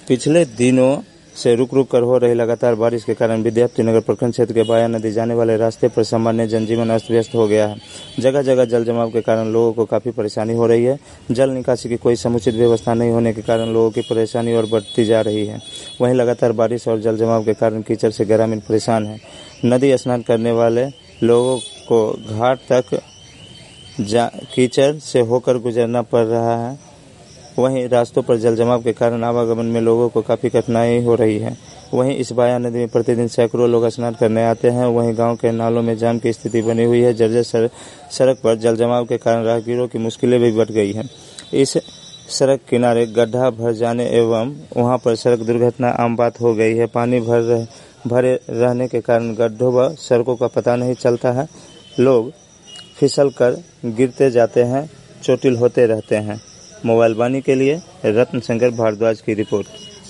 पिछले दिनों से रुक रुक कर हो रही लगातार बारिश के कारण विद्यार्थीनगर प्रखंड क्षेत्र के बाया नदी जाने वाले रास्ते पर सामान्य जनजीवन अस्त व्यस्त हो गया है। जगह जगह जल जमाव के कारण लोगों को काफी परेशानी हो रही है। जल निकासी की कोई समुचित व्यवस्था नहीं होने के कारण लोगों की परेशानी और बढ़ती जा रही है। वहीं लगातार बारिश और जल जमाव के कारण कीचड़ से ग्रामीण परेशान है। नदी स्नान करने वाले लोगों को घाट तक कीचड़ से होकर गुजरना पड़ रहा है। वहीं रास्तों पर जल जमाव के कारण आवागमन में लोगों को काफ़ी कठिनाई हो रही है। वहीं इस बाया नदी में प्रतिदिन सैकड़ों लोग स्नान करने आते हैं। वहीं गांव के नालों में जाम की स्थिति बनी हुई है। जर्जर सड़क पर जल जमाव के कारण राहगीरों की मुश्किलें भी बढ़ गई हैं। इस सड़क किनारे गड्ढा भर जाने एवं वहां पर सड़क दुर्घटना आम बात हो गई है। पानी भरे रहने के कारण गड्ढों व सड़कों का पता नहीं चलता है। लोग फिसल कर गिरते जाते हैं, चोटिल होते रहते हैं। मोबाइल वाणी के लिए रत्न शंकर भारद्वाज की रिपोर्ट।